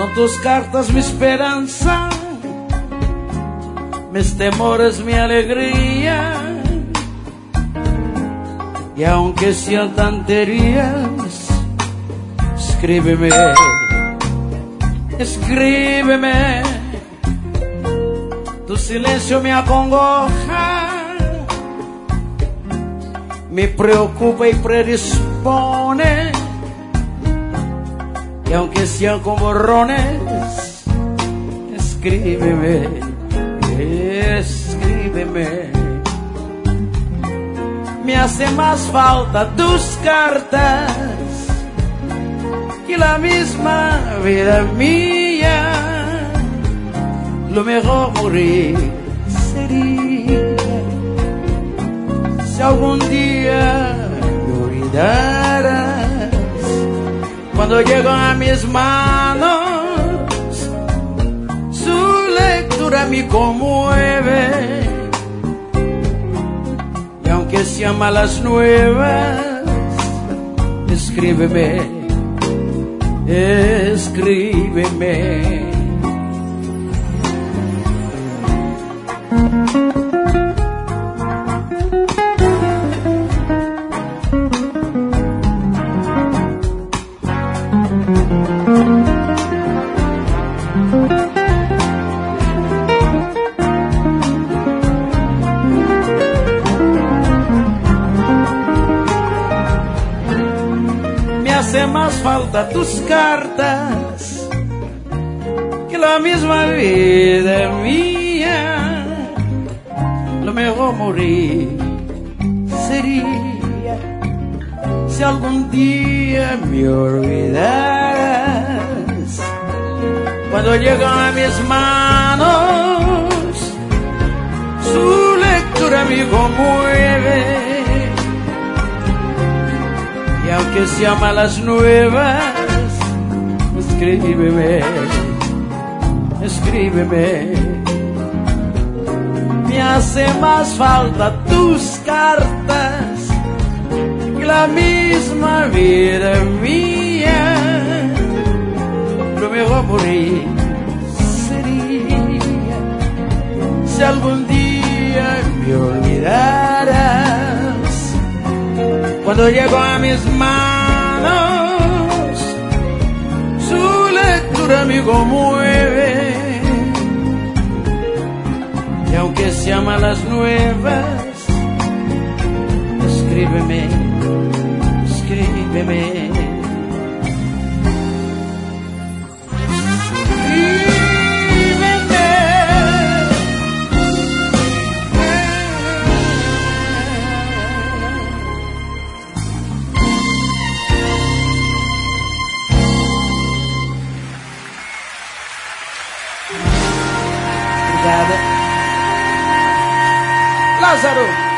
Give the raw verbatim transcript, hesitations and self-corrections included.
Son tus cartas mi esperanza, mis temores mi alegría. Y aunque sean tonterías, escríbeme, escríbeme. Tu silencio me acongoja, me preocupa y predispone. Y aunque sean con borrones, escríbeme, escríbeme. Me hace más falta tus cartas que la misma vida mía. Lo mejor morir sería si algún día me olvidaras. Cuando llego a mis manos, su lectura me conmueve. Y aunque sean malas nuevas, escríbeme, escríbeme. Me hace más falta tus cartas que la misma vida mía. Lo mejor morir sería si algún día me olvidaras. Cuando llego a mis manos, su lectura me conmueve. Y aunque sean malas nuevas, escríbeme, escríbeme. Me hace más falta tus cartas que la misma vida mía. Lo mejor morir sería si algún día me olvidaras. Cuando llego a mis manos, su lectura me conmueve. Y aunque sean malas nuevas, escríbeme, escríbeme. Lázaro.